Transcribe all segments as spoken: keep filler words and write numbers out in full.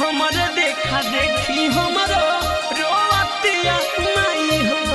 हमरे देखा देखी हमरो रोवतिया माई हो।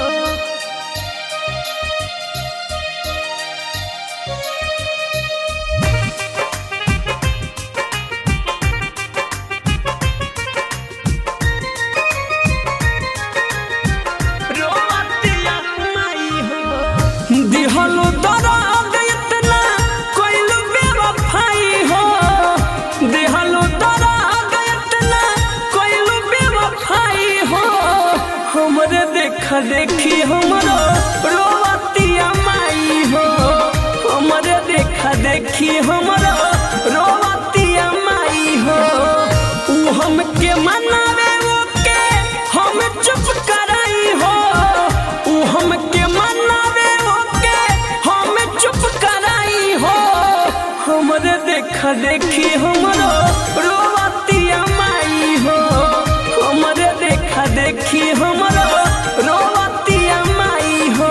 रोवतिया माई हो दिहलो दर्द इतना कोइल बेवफाई हो। दिहलो दर्द इतना कोइल बेवफाई हो। हमरे देखा देखी हमरो रोवतिया माई हो। हमरे देखा देखी हमरो रोवतिया माई हो। ऊ हमके मनावे ओके हम चुप कराई हो। ऊ हमके मनावे ओके हम चुप कराई हो। हमरे देखा देखी हमरो रोवतिया माई हो। हमरे देखा देखी हमरो रोवतिया माई हो।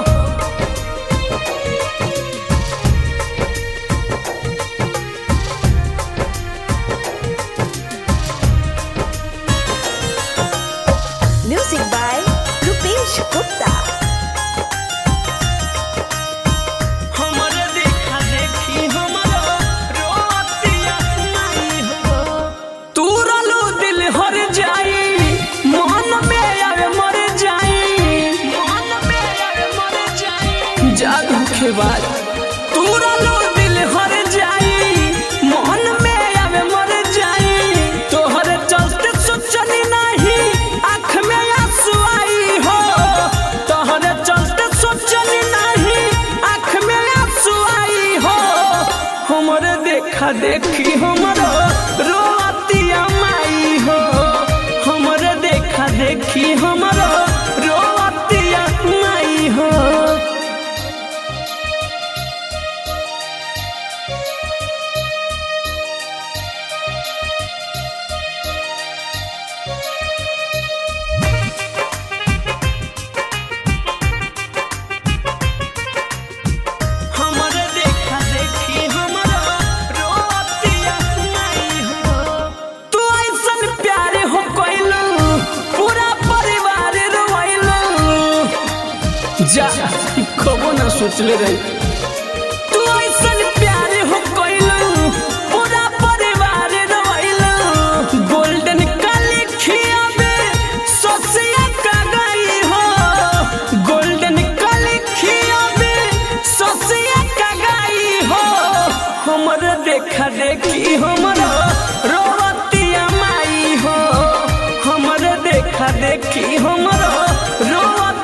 Music by Rupesh Gupta. हमरे देखा देखी हमरो रोवतिया माई हो। तू रोलो दिल हर जाई मन में आवे मर जाई। मन में आवे मर जाई जादू के बाद तू रोलो दिल हर जाई मन में आवे मर जाई। तोहरे चलते सोचनी नहीं आँख में आंसू आई हो। तोहरे चलते सोचनी नहीं आँख में आंसू आई हो। हमरे देखा देखी हमरो रोवतिया माई हो। हमरे देखा देखी हमरो रोवतिया माई हो। हमरे देखा देखी हमरो रोवतिया माई हो। तू ऐसन प्यार हो कोइलू पूरा परिवार रोइलू। जा कबो ना सोचले रही तू ऐसन प्यार हो कोइलू पूरा परिवार रोइलू। गोल्डन काली खियाबे सोसिया का गई हो। गोल्डन काली खियाबे सोसिया का गई हो। हमरे देखा देखी हमरो रोवतिया माई हो। हमरे देखा देखी हमरो रोवतिया